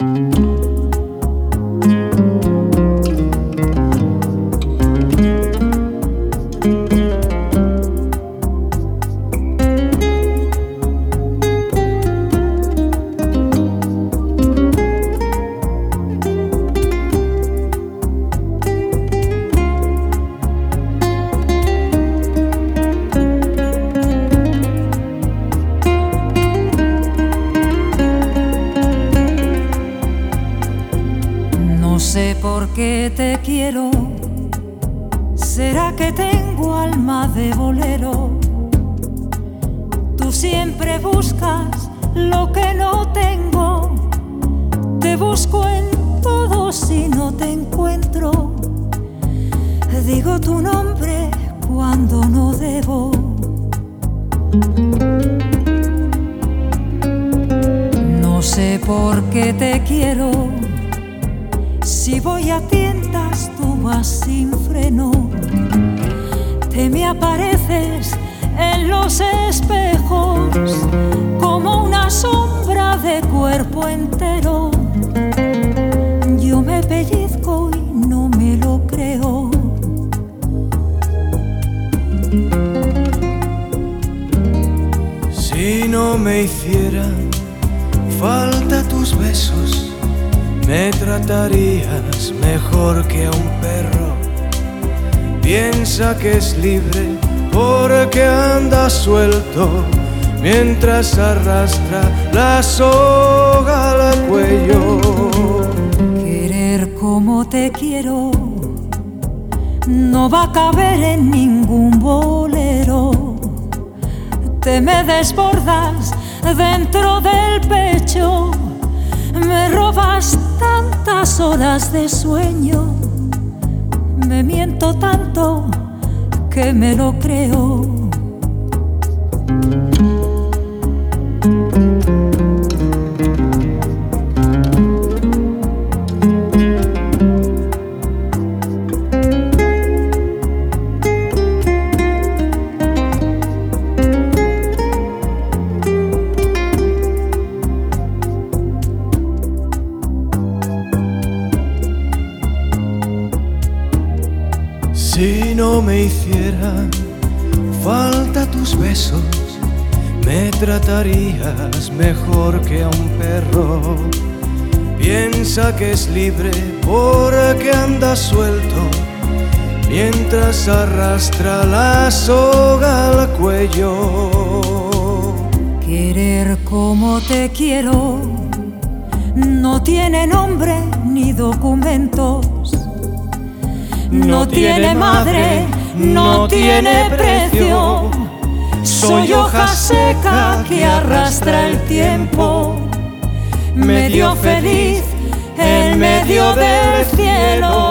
No sé por qué te quiero, será que tengo alma de bolero. Tú siempre buscas lo que no tengo, te busco en todo si no te encuentro. Digo tu nombre cuando no debo. No sé por qué te quiero, si voy a tientas tú vas sin freno. Te me apareces en los espejos como una sombra de cuerpo entero. Yo me pellizco y no me lo creo. Si no me hicieran falta tus besos, me tratarías mejor que a un perro. Piensa que es libre porque anda suelto mientras arrastra la soga al cuello. Querer como te quiero no va a caber en ningún bolero. Te me desbordas dentro del pecho, me robas tantas horas de sueño, me miento tanto que me lo creo. Si no me hicieran falta tus besos, me tratarías mejor que a un perro. Piensa que es libre porque anda suelto mientras arrastra la soga al cuello. Querer como te quiero no tiene nombre ni documentos. No tiene madre, no tiene precio. Soy hoja seca que arrastra el tiempo, medio feliz en medio del cielo.